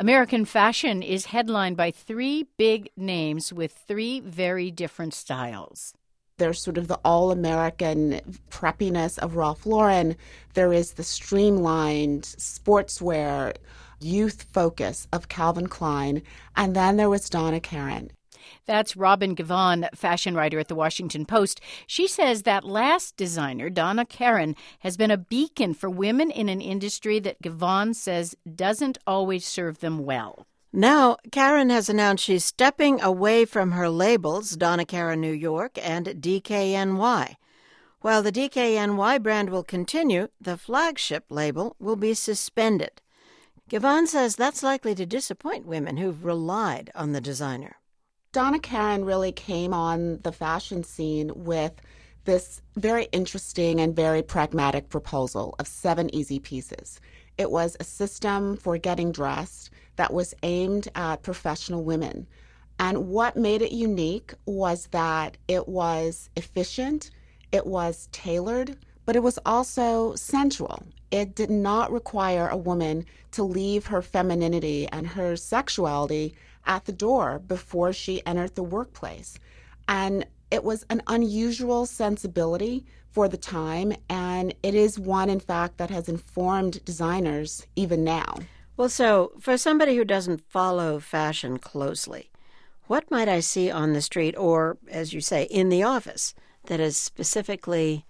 American fashion is headlined by three big names with three very different styles. There's sort of the all-American preppiness of Ralph Lauren. There is the streamlined sportswear youth focus of Calvin Klein. And then there was Donna Karan. That's Robin Givhan, fashion writer at The Washington Post. She says that last designer, Donna Karan, has been a beacon for women in an industry that Givhan says doesn't always serve them well. Now, Karan has announced she's stepping away from her labels, Donna Karan New York and DKNY. While the DKNY brand will continue, the flagship label will be suspended. Givhan says that's likely to disappoint women who've relied on the designer. Donna Karan really came on the fashion scene with this very interesting and very pragmatic proposal of 7 easy pieces. It was a system for getting dressed that was aimed at professional women. And what made it unique was that it was efficient, it was tailored, but it was also sensual. It did not require a woman to leave her femininity and her sexuality at the door before she entered the workplace. And it was an unusual sensibility for the time, and it is one, in fact, that has informed designers even now. Well, so for somebody who doesn't follow fashion closely, what might I see on the street or, as you say, in the office that is specifically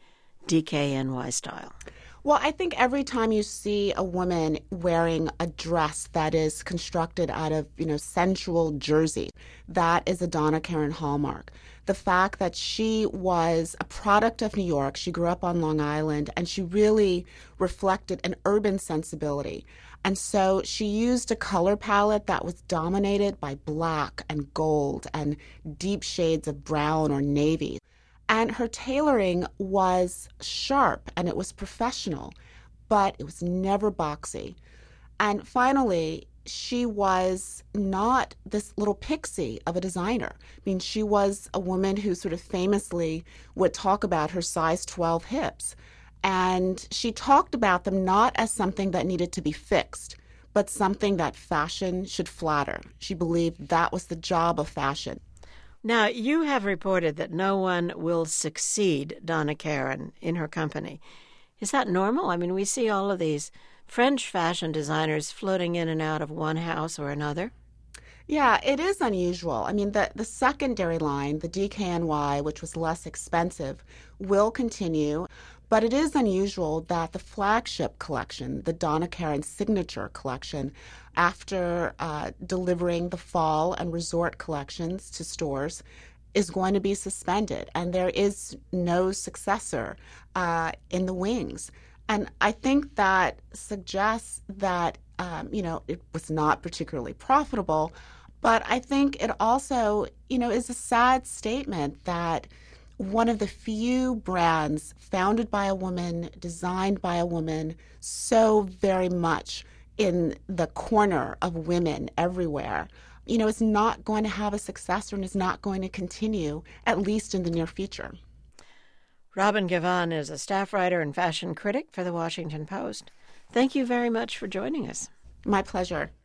DKNY style? Well, I think every time you see a woman wearing a dress that is constructed out of, sensual jersey, that is a Donna Karan hallmark. The fact that she was a product of New York, she grew up on Long Island, and she really reflected an urban sensibility. And so she used a color palette that was dominated by black and gold and deep shades of brown or navy. And her tailoring was sharp and it was professional, but it was never boxy. And finally, she was not this little pixie of a designer. I mean, she was a woman who sort of famously would talk about her size 12 hips. And she talked about them not as something that needed to be fixed, but something that fashion should flatter. She believed that was the job of fashion. Now, you have reported that no one will succeed Donna Karan in her company. Is that normal? I mean, we see all of these French fashion designers floating in and out of one house or another. Yeah, it is unusual. I mean, the secondary line, the DKNY, which was less expensive, will continue. But it is unusual that the flagship collection, the Donna Karan Signature Collection, after delivering the fall and resort collections to stores, is going to be suspended. And there is no successor in the wings. And I think that suggests that, it was not particularly profitable. But I think it also, is a sad statement that one of the few brands founded by a woman, designed by a woman, so very much in the corner of women everywhere, is not going to have a successor and is not going to continue, at least in the near future. Robin Givhan is a staff writer and fashion critic for The Washington Post. Thank you very much for joining us. My pleasure.